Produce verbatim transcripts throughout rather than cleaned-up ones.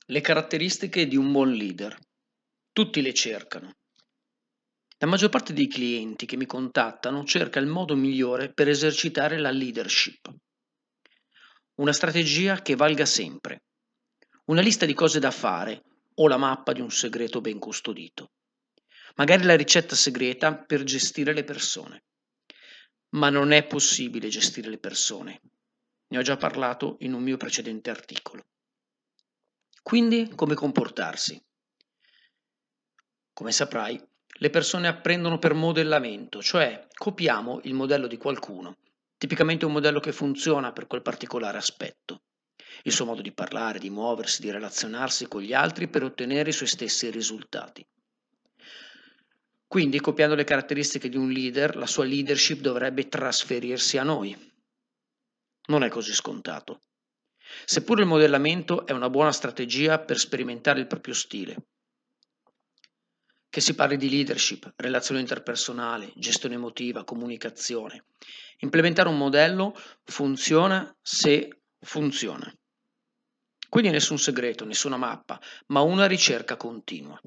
Le caratteristiche di un buon leader. Tutti le cercano. La maggior parte dei clienti che mi contattano cerca il modo migliore per esercitare la leadership. Una strategia che valga sempre. Una lista di cose da fare o la mappa di un segreto ben custodito. Magari la ricetta segreta per gestire le persone. Ma non è possibile gestire le persone. Ne ho già parlato in un mio precedente articolo. Quindi, come comportarsi? Come saprai, le persone apprendono per modellamento, cioè copiamo il modello di qualcuno, tipicamente un modello che funziona per quel particolare aspetto, il suo modo di parlare, di muoversi, di relazionarsi con gli altri per ottenere i suoi stessi risultati. Quindi, copiando le caratteristiche di un leader, la sua leadership dovrebbe trasferirsi a noi. Non è così scontato. Seppure il modellamento è una buona strategia per sperimentare il proprio stile, che si parli di leadership, relazione interpersonale, gestione emotiva, comunicazione. Implementare un modello funziona se funziona. Quindi nessun segreto, nessuna mappa, ma una ricerca continua.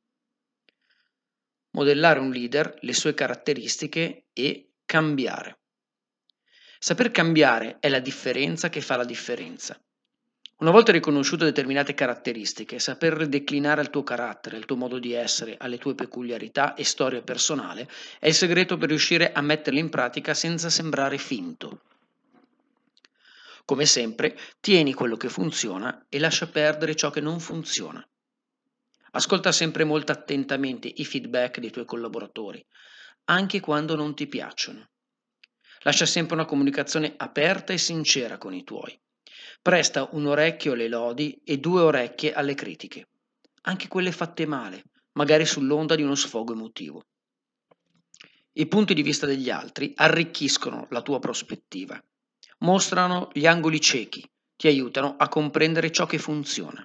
Modellare un leader, le sue caratteristiche e cambiare. Saper cambiare è la differenza che fa la differenza. Una volta riconosciute determinate caratteristiche, saperle declinare al tuo carattere, al tuo modo di essere, alle tue peculiarità e storia personale, è il segreto per riuscire a metterle in pratica senza sembrare finto. Come sempre, tieni quello che funziona e lascia perdere ciò che non funziona. Ascolta sempre molto attentamente i feedback dei tuoi collaboratori, anche quando non ti piacciono. Lascia sempre una comunicazione aperta e sincera con i tuoi. Presta un orecchio alle lodi e due orecchie alle critiche, anche quelle fatte male, magari sull'onda di uno sfogo emotivo. I punti di vista degli altri arricchiscono la tua prospettiva, mostrano gli angoli ciechi, ti aiutano a comprendere ciò che funziona.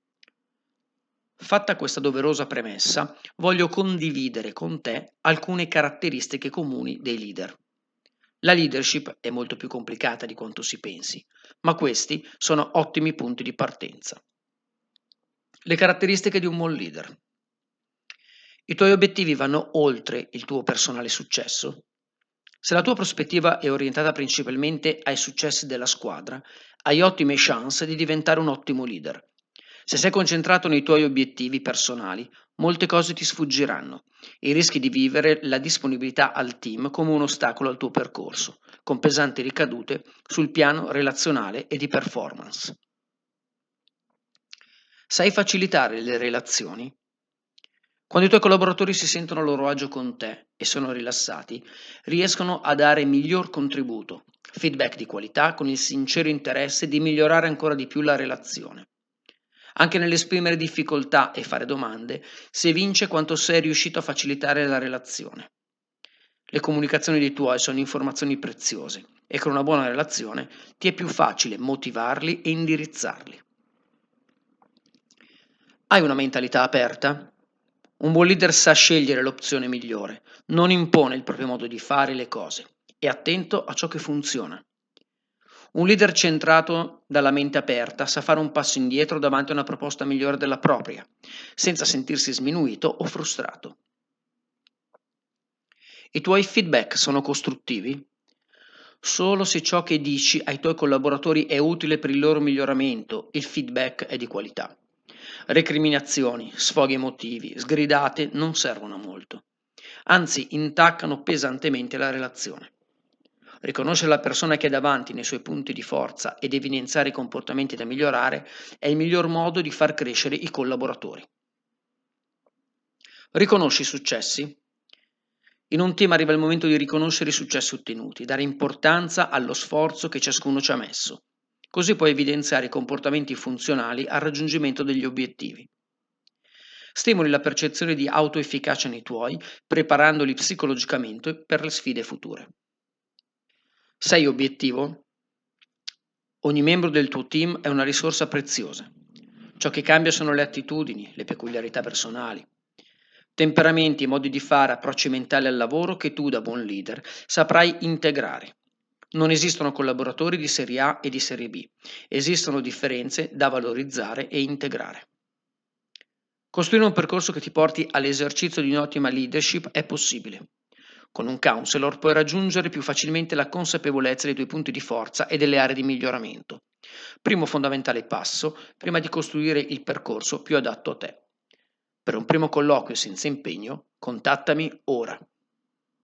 Fatta questa doverosa premessa, voglio condividere con te alcune caratteristiche comuni dei leader. La leadership è molto più complicata di quanto si pensi, ma questi sono ottimi punti di partenza. Le caratteristiche di un buon leader. I tuoi obiettivi vanno oltre il tuo personale successo? Se la tua prospettiva è orientata principalmente ai successi della squadra, hai ottime chance di diventare un ottimo leader. Se sei concentrato nei tuoi obiettivi personali, molte cose ti sfuggiranno e rischi di vivere la disponibilità al team come un ostacolo al tuo percorso, con pesanti ricadute sul piano relazionale e di performance. Sai facilitare le relazioni? Quando i tuoi collaboratori si sentono a loro agio con te e sono rilassati, riescono a dare miglior contributo, feedback di qualità con il sincero interesse di migliorare ancora di più la relazione. Anche nell'esprimere difficoltà e fare domande, si evince quanto sei riuscito a facilitare la relazione. Le comunicazioni dei tuoi sono informazioni preziose e con una buona relazione ti è più facile motivarli e indirizzarli. Hai una mentalità aperta? Un buon leader sa scegliere l'opzione migliore, non impone il proprio modo di fare le cose, è attento a ciò che funziona. Un leader centrato dalla mente aperta sa fare un passo indietro davanti a una proposta migliore della propria, senza sentirsi sminuito o frustrato. I tuoi feedback sono costruttivi? Solo se ciò che dici ai tuoi collaboratori è utile per il loro miglioramento, il feedback è di qualità. Recriminazioni, sfoghi emotivi, sgridate non servono a molto, anzi intaccano pesantemente la relazione. Riconoscere la persona che è davanti nei suoi punti di forza ed evidenziare i comportamenti da migliorare è il miglior modo di far crescere i collaboratori. Riconosci i successi? In un team arriva il momento di riconoscere i successi ottenuti, dare importanza allo sforzo che ciascuno ci ha messo. Così puoi evidenziare i comportamenti funzionali al raggiungimento degli obiettivi. Stimoli la percezione di autoefficacia nei tuoi, preparandoli psicologicamente per le sfide future. Sei obiettivo? Ogni membro del tuo team è una risorsa preziosa. Ciò che cambia sono le attitudini, le peculiarità personali. Temperamenti, modi di fare, approcci mentali al lavoro che tu da buon leader saprai integrare. Non esistono collaboratori di serie A e di serie B, esistono differenze da valorizzare e integrare. Costruire un percorso che ti porti all'esercizio di un'ottima leadership è possibile. Con un counselor puoi raggiungere più facilmente la consapevolezza dei tuoi punti di forza e delle aree di miglioramento. Primo fondamentale passo prima di costruire il percorso più adatto a te. Per un primo colloquio senza impegno, contattami ora.